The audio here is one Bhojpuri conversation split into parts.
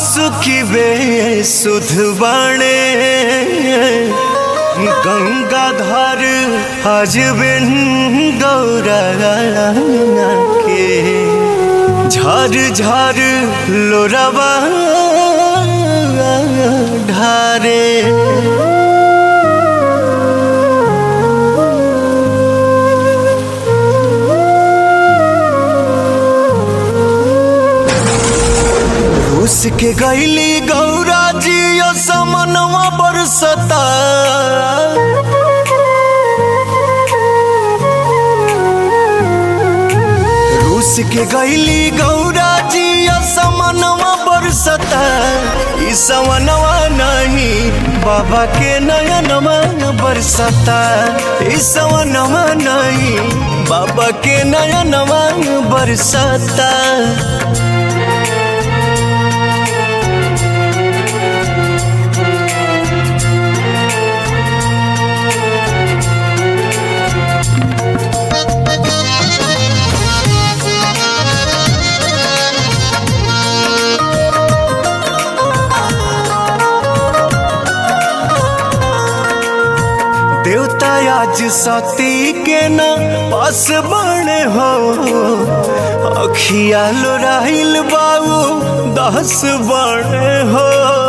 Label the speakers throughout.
Speaker 1: बासुकी बेसुध बाणे गंगाधर हजबिन गौरा के झर झर लोरवा ढारे। रूस के गईली गौरा जी समनवा बरसता रूस के गईली गौरा जी समनवा बरसता। ई समनवा नहीं बाबा के नयनवा बरसता। ई समनवा नहीं बाबा के नयनवा बरसता। देवता आज सती के न पास बने हो अखिया लोराइल बाबू 10 बने हो।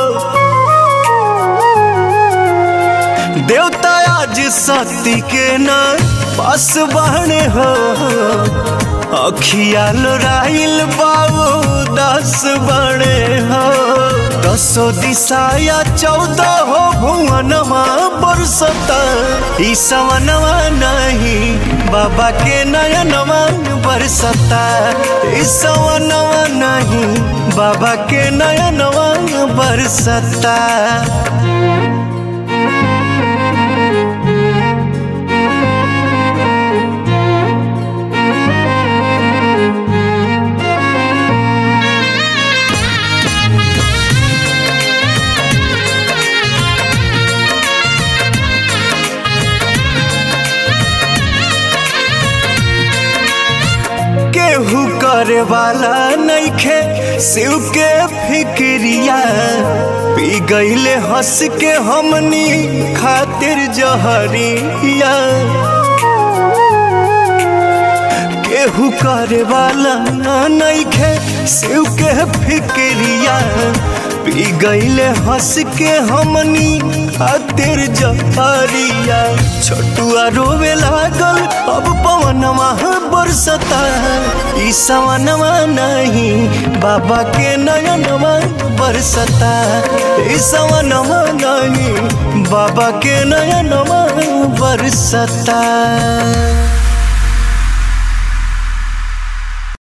Speaker 1: देवता आज सती के न पास बने हो अखिया लोराइल बाबू 10 बने हो। 10 दिशाया 14 हो भुवनवा बरसता। ई सवनवा नहीं बाबा के नयनवा बरसता। ई सवनवा नहीं बाबा के नयनवा बरसता। केहू करे वाला नइखे शिव के फिक्रिया। पी गईले हंस के हमनी खातिर जहरिया। केहू करे वाला नइखे शिव के फिक्रिया। पी गईले हंस के हमनी खातिर जहरिया। छोटुआ रोवे लागल अब पवनवा बरसता। ई सवनवा नहीं बाबा के नयनवा बरसता। ई सवनवा नहीं बाबा के नयनवा बरसता।